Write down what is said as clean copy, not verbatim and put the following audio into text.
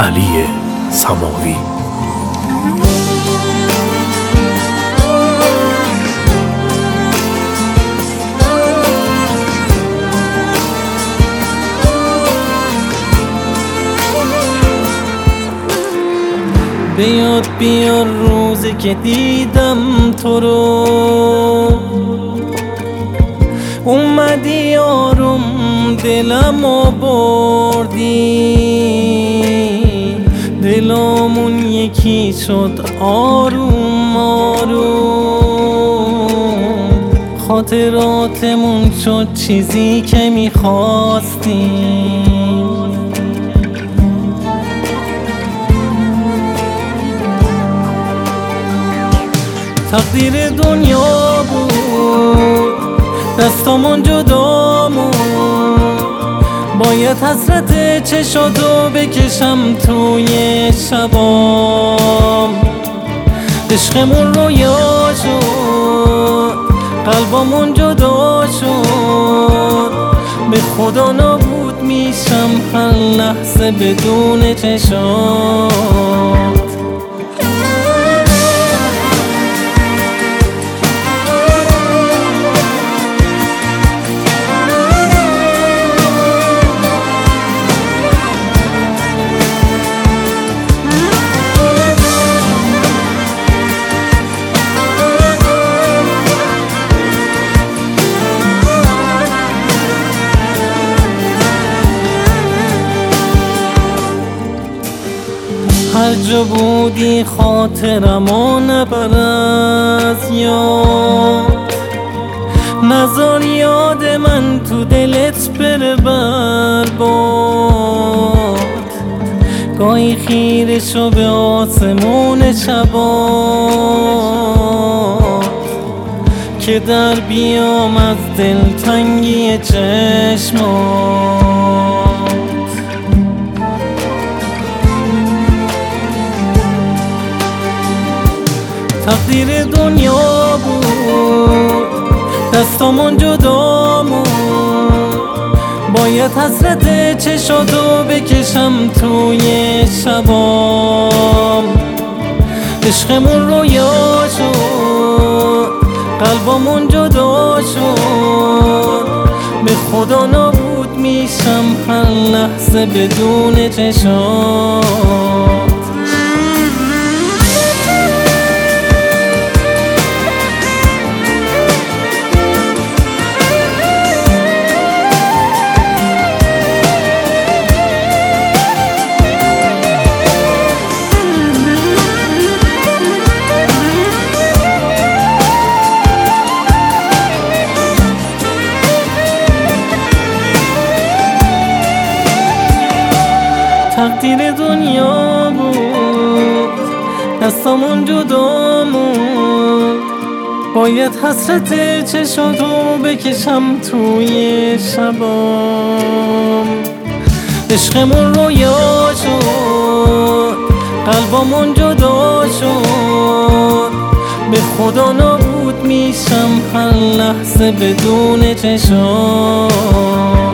علی سماوی. به یاد بیار روزی که دیدم تو رو، اومدی آروم دلمو بردی، دلامون یکی شد آروم آروم، خاطراتمون شد چیزی که میخواستیم. تقدیر دنیا بود دستامون جدامون، باید حسرت چشاتو بکشم توی شبام. عشقمون رویا شد قلبمون جدا شد، به خدا نابود میشم هر لحظه بدون چشات. هر جا بودی خاطرمو نبر از یاد، نذار یاد من تو دلت بره برباد. گاهی خیره شو به آسمون شبات، که در بیام از دلتنگی چشمات. تقدیر دنیا بود دستامون جدامون، باید حسرت چشاتو بکشم توی شبام. عشقمون رویا شد قلبمون جدا شد، به خدا نابود میشم هر لحظه بدون چشات. تقدیر دنیا بود دستامون جدامون، باید حسرت چشاتو بکشم توی شبام. عشقمون رویا شد قلبمون جدا شد، به خدا نابود میشم هر لحظه بدون چشات.